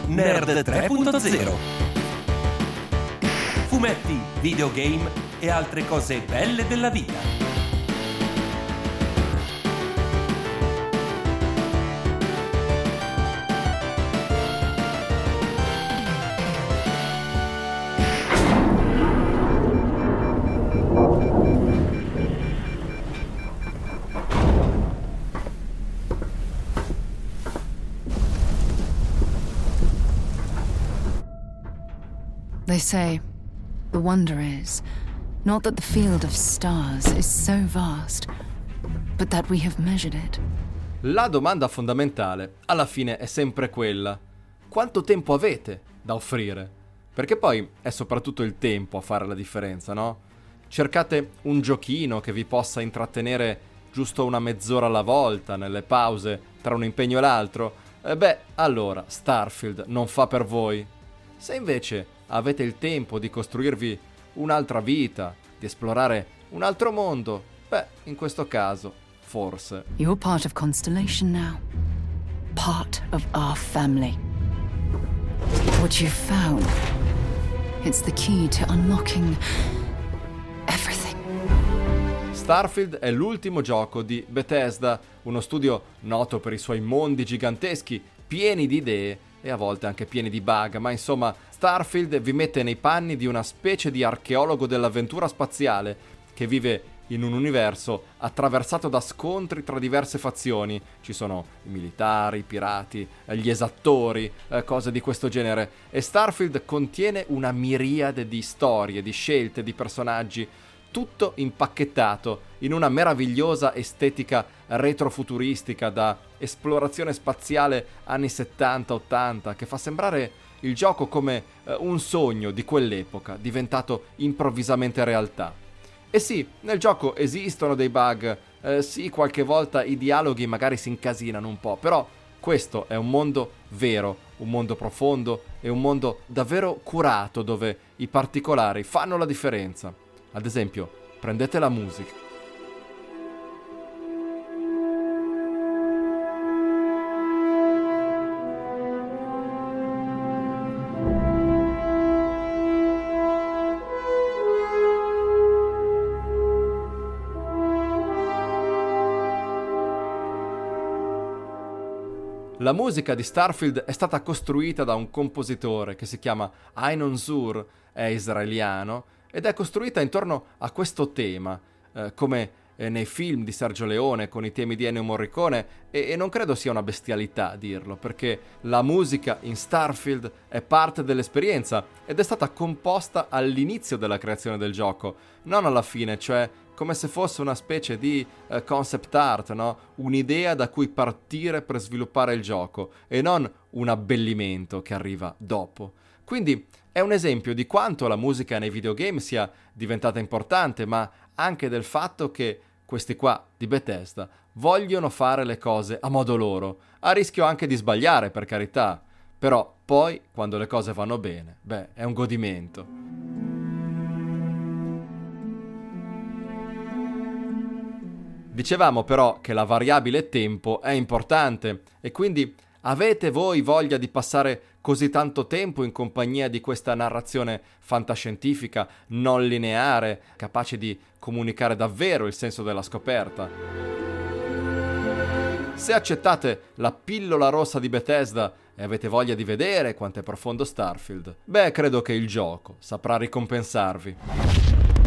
Nerd 3.0. Fumetti, videogame e altre cose belle della vita. They say, the wonder is, not that the field of stars is so vast, but that we have measured it. La domanda fondamentale, alla fine, è sempre quella: quanto tempo avete da offrire? Perché poi è soprattutto il tempo a fare la differenza, no? Cercate un giochino che vi possa intrattenere giusto una mezz'ora alla volta, nelle pause, tra un impegno e l'altro? Allora Starfield non fa per voi. Se invece avete il tempo di costruirvi un'altra vita, di esplorare un altro mondo, in questo caso, forse. You're part of Constellation now. Part of our family. What you've found, it's the key to unlocking everything. Starfield è l'ultimo gioco di Bethesda, uno studio noto per i suoi mondi giganteschi, pieni di idee e a volte anche pieni di bug, ma insomma Starfield vi mette nei panni di una specie di archeologo dell'avventura spaziale che vive in un universo attraversato da scontri tra diverse fazioni. Ci sono i militari, i pirati, gli esattori, cose di questo genere, e Starfield contiene una miriade di storie, di scelte, di personaggi, tutto impacchettato in una meravigliosa estetica retrofuturistica da esplorazione spaziale anni 70-80 che fa sembrare il gioco come un sogno di quell'epoca diventato improvvisamente realtà. E sì, nel gioco esistono dei bug, sì, qualche volta i dialoghi magari si incasinano un po', però questo è un mondo vero, un mondo profondo e un mondo davvero curato dove i particolari fanno la differenza. Ad esempio, prendete la musica. La musica di Starfield è stata costruita da un compositore che si chiama Einon Zur, è israeliano, ed è costruita intorno a questo tema, come nei film di Sergio Leone con i temi di Ennio Morricone, e non credo sia una bestialità dirlo, perché la musica in Starfield è parte dell'esperienza ed è stata composta all'inizio della creazione del gioco, non alla fine, cioè come se fosse una specie di concept art, no? Un'idea da cui partire per sviluppare il gioco e non un abbellimento che arriva dopo. Quindi è un esempio di quanto la musica nei videogame sia diventata importante, ma anche del fatto che questi qua di Bethesda vogliono fare le cose a modo loro, a rischio anche di sbagliare, per carità, però poi quando le cose vanno bene, è un godimento. Dicevamo però che la variabile tempo è importante e quindi avete voi voglia di passare così tanto tempo in compagnia di questa narrazione fantascientifica, non lineare, capace di comunicare davvero il senso della scoperta? Se accettate la pillola rossa di Bethesda e avete voglia di vedere quanto è profondo Starfield, credo che il gioco saprà ricompensarvi.